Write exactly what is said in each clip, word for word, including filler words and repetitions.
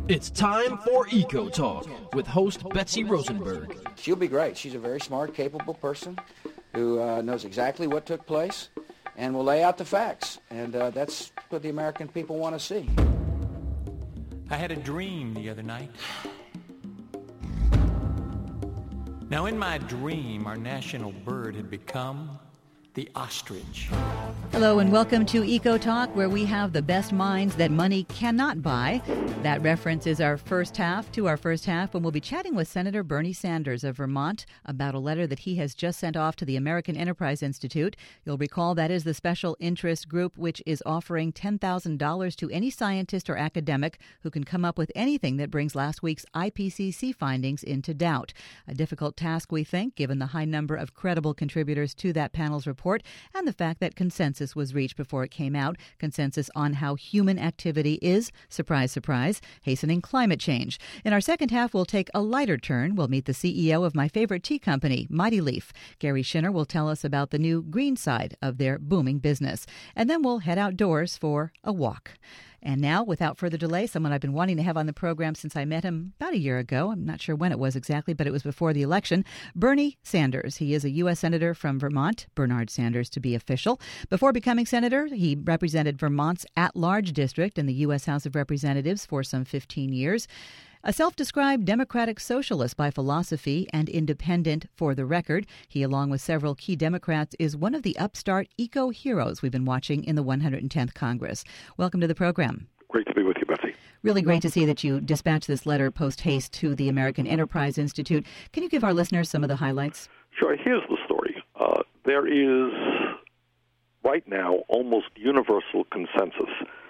It's time for Eco Talk with host Betsy Rosenberg. She'll be great. She's a very smart, capable person who uh, knows exactly what took place and will lay out the facts. And uh, that's what the American people want to see. I had a dream the other night. Now, in my dream, our national bird had become the ostrich. Hello and welcome to Eco Talk, where we have the best minds that money cannot buy. That reference is our first half to our first half, when we'll be chatting with Senator Bernie Sanders of Vermont about a letter that he has just sent off to the American Enterprise Institute. You'll recall that is the special interest group which is offering ten thousand dollars to any scientist or academic who can come up with anything that brings last week's I P C C findings into doubt. A difficult task, we think, given the high number of credible contributors to that panel's report and the fact that consensus was reached before it came out, consensus on how human activity is, surprise, surprise, hastening climate change. In our second half, we'll take a lighter turn. We'll meet the C E O of my favorite tea company, Mighty Leaf. Gary Schinner will tell us about the new green side of their booming business. And then we'll head outdoors for a walk. And now, without further delay, someone I've been wanting to have on the program since I met him about a year ago. I'm not sure when it was exactly, but it was before the election. Bernie Sanders. He is a U S Senator from Vermont, Bernard Sanders to be official. Before becoming senator, he represented Vermont's at-large district in the U S House of Representatives for some fifteen years. A self-described democratic socialist by philosophy and independent for the record, he, along with several key Democrats, is one of the upstart eco-heroes we've been watching in the one hundred tenth Congress. Welcome to the program. Great to be with you, Betsy. Really great to see that you dispatched this letter post-haste to the American Enterprise Institute. Can you give our listeners some of the highlights? Sure. Here's the story. Uh, there is, right now, almost universal consensus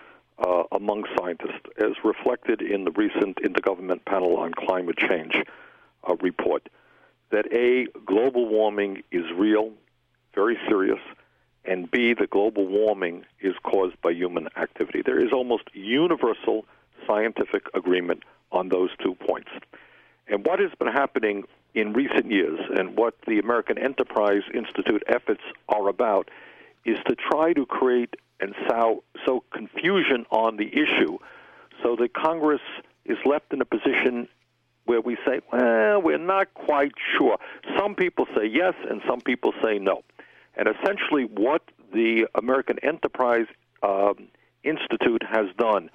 Uh, among scientists, as reflected in the recent Intergovernment Panel on Climate Change uh, report, that A, global warming is real, very serious, and B, that global warming is caused by human activity. There is almost universal scientific agreement on those two points. And what has been happening in recent years, and what the American Enterprise Institute efforts are about, is to try to create and sow, sow confusion on the issue so that Congress is left in a position where we say, well, we're not quite sure. Some people say yes, and some people say no. And essentially what the American Enterprise uh, Institute has done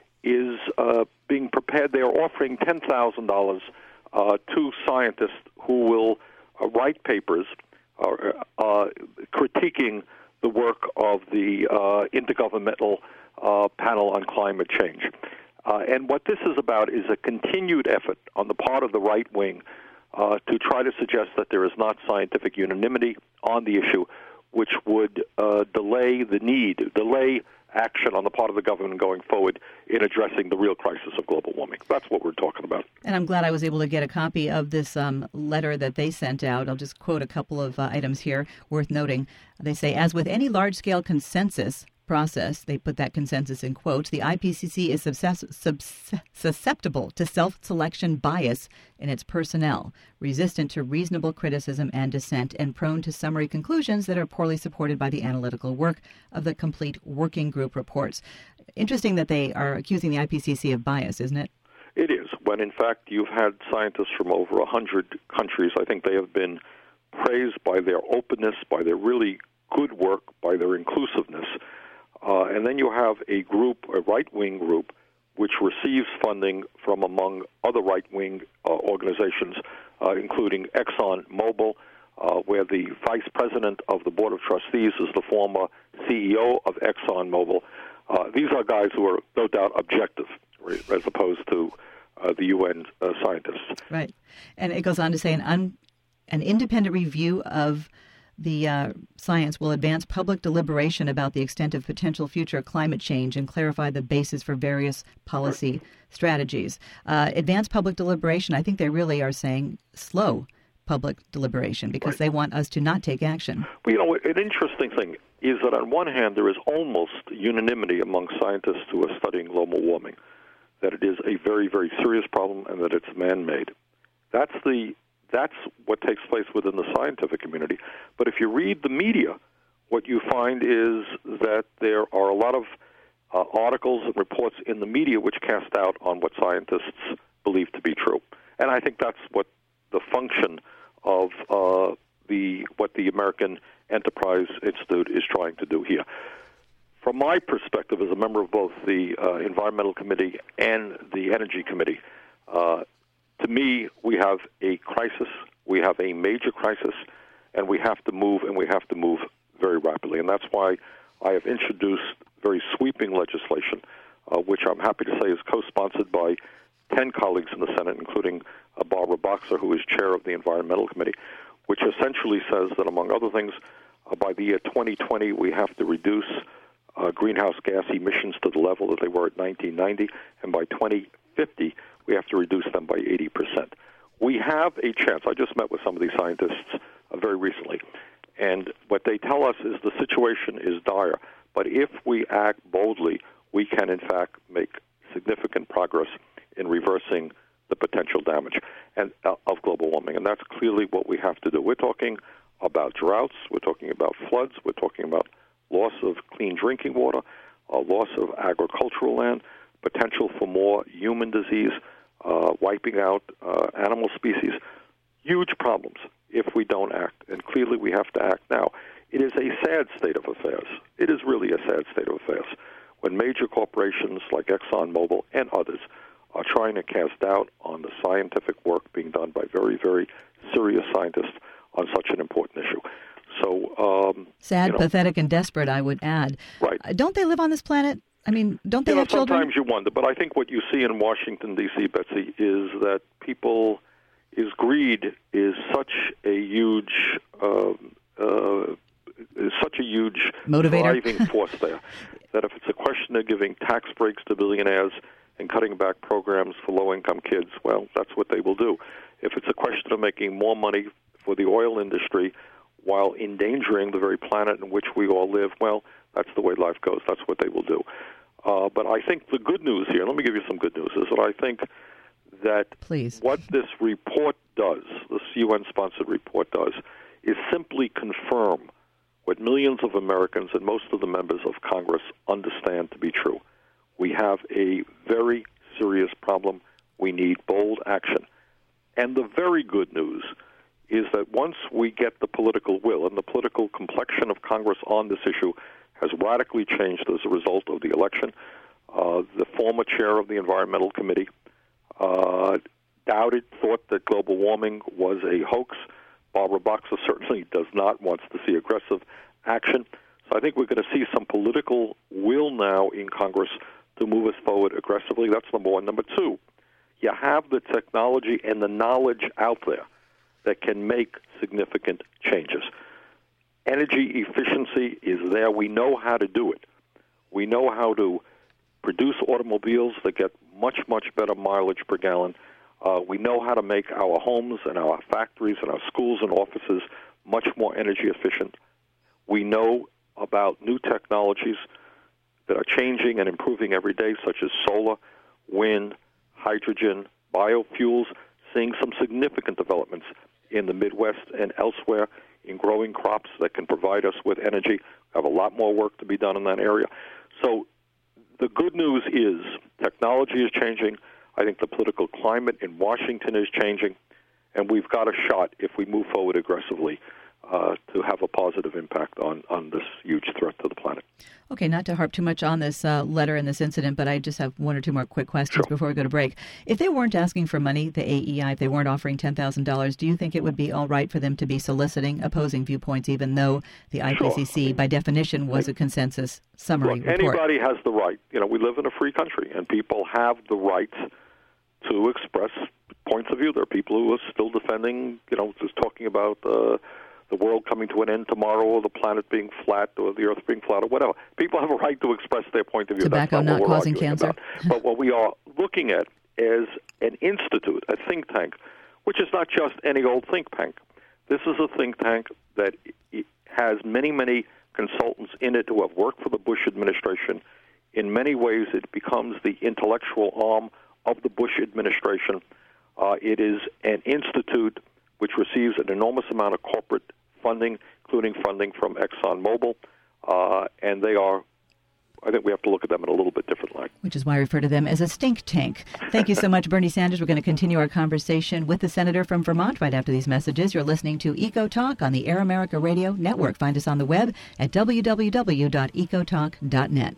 is uh, being prepared. They are offering ten thousand dollars uh, to scientists who will uh, write papers uh, uh, critiquing the work of the uh, Intergovernmental uh, Panel on Climate Change. Uh, and what this is about is a continued effort on the part of the right wing uh, to try to suggest that there is not scientific unanimity on the issue, which would uh, delay the need, delay action on the part of the government going forward in addressing the real crisis of global warming. That's what we're talking about. And I'm glad I was able to get a copy of this um, letter that they sent out. I'll just quote a couple of uh, items here worth noting. They say, as with any large-scale consensus process, they put that consensus in quotes, the I P C C is subs- subs- susceptible to self-selection bias in its personnel, resistant to reasonable criticism and dissent, and prone to summary conclusions that are poorly supported by the analytical work of the complete working group reports. Interesting that they are accusing the I P C C of bias, isn't it? It is, when in fact you've had scientists from over one hundred countries. I think they have been praised by their openness, by their really good work, by their inclusiveness. Uh, and then you have a group, a right-wing group, which receives funding from, among other right-wing uh, organizations, uh, including ExxonMobil, uh, where the vice president of the Board of Trustees is the former C E O of ExxonMobil. Uh, these are guys who are, no doubt, objective, right, as opposed to uh, the U N uh, scientists. Right. And it goes on to say an, un, an independent review of the uh, science will advance public deliberation about the extent of potential future climate change and clarify the basis for various policy right. strategies. Uh, advanced public deliberation, I think they really are saying slow public deliberation because right. they want us to not take action. Well, you know, an interesting thing is that on one hand there is almost unanimity among scientists who are studying global warming, that it is a very, very serious problem and that it's man-made. That's the That's what takes place within the scientific community. But if you read the media, what you find is that there are a lot of uh, articles and reports in the media which cast doubt on what scientists believe to be true. And I think that's what the function of uh, the what the American Enterprise Institute is trying to do here. From my perspective as a member of both the uh, Environmental Committee and the Energy Committee, uh, to me, we have a crisis. We have a major crisis, and we have to move, and we have to move very rapidly. And that's why I have introduced very sweeping legislation, uh, which I'm happy to say is co-sponsored by ten colleagues in the Senate, including uh, Barbara Boxer, who is chair of the Environmental Committee, which essentially says that, among other things, uh, by the year twenty twenty, we have to reduce uh, greenhouse gas emissions to the level that they were at nineteen ninety, and by twenty fifty, we have to reduce them by eighty percent. We have a chance. I just met with some of these scientists uh, very recently, and what they tell us is the situation is dire, but if we act boldly, we can, in fact, make significant progress in reversing the potential damage and uh, of global warming, and that's clearly what we have to do. We're talking about droughts, we're talking about floods, we're talking about loss of clean drinking water, uh, loss of agricultural land, potential for more human disease, uh, wiping out uh, animal species, huge problems if we don't act, and clearly we have to act now. It is a sad state of affairs. It is really a sad state of affairs when major corporations like ExxonMobil and others are trying to cast doubt on the scientific work being done by very, very serious scientists on such an important issue. So, um, sad, you know, pathetic, and desperate, I would add. Right. Uh, don't they live on this planet? I mean, don't they you know, have children? Sometimes you wonder, but I think what you see in Washington, D C, Betsy, is that people, is greed is such a huge, uh, uh, is such a huge motivator, driving force there, that if it's a question of giving tax breaks to billionaires and cutting back programs for low-income kids, well, that's what they will do. If it's a question of making more money for the oil industry while endangering the very planet in which we all live, well, that's the way life goes. That's what they will do. Uh, but I think the good news here, let me give you some good news, is that I think that Please. what this report does, this U N-sponsored report does, is simply confirm what millions of Americans and most of the members of Congress understand to be true. We have a very serious problem. We need bold action. And the very good news is that once we get the political will, and the political complexion of Congress on this issue has radically changed as a result of the election. Uh, the former chair of the Environmental Committee uh, doubted, thought that global warming was a hoax. Barbara Boxer certainly does not, wants to see aggressive action. So I think we're going to see some political will now in Congress to move us forward aggressively. That's number one. Number two, you have the technology and the knowledge out there that can make significant changes. Energy efficiency is there. We know how to do it. We know how to produce automobiles that get much, much better mileage per gallon. Uh, we know how to make our homes and our factories and our schools and offices much more energy efficient. We know about new technologies that are changing and improving every day, such as solar, wind, hydrogen, biofuels, seeing some significant developments in the Midwest and elsewhere in growing crops that can provide us with energy. We have a lot more work to be done in that area. So the good news is technology is changing. I think the political climate in Washington is changing, and we've got a shot, if we move forward aggressively, uh, to have a positive impact on, on this huge threat to the planet. Okay, not to harp too much on this uh, letter and this incident, but I just have one or two more quick questions Sure. before we go to break. If they weren't asking for money, the A E I, if they weren't offering ten thousand dollars, do you think it would be all right for them to be soliciting opposing viewpoints, even though the I P C C, Sure. by definition, was a consensus summary Look, report? anybody has the right. You know, we live in a free country, and people have the right to express points of view. There are people who are still defending, you know, just talking about uh, the world coming to an end tomorrow, or the planet being flat, or the Earth being flat, or whatever. People have a right to express their point of view. Tobacco That's not, not what we're causing arguing cancer. about. But what we are looking at is an institute, a think tank, which is not just any old think tank. This is a think tank that has many, many consultants in it who have worked for the Bush administration. In many ways, it becomes the intellectual arm of the Bush administration. Uh, it is an institute which receives an enormous amount of corporate funding, including funding from ExxonMobil, uh, and they are I think we have to look at them in a little bit different light. Which is why I refer to them as a stink tank. Thank you so much, Bernie Sanders. We're going to continue our conversation with the senator from Vermont right after these messages. You're listening to Eco Talk on the Air America Radio Network. Find us on the web at w w w dot eco talk dot net.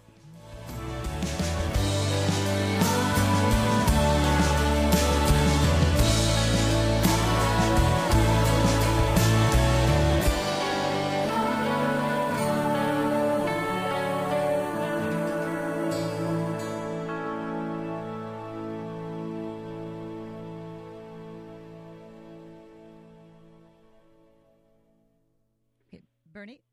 Bernie?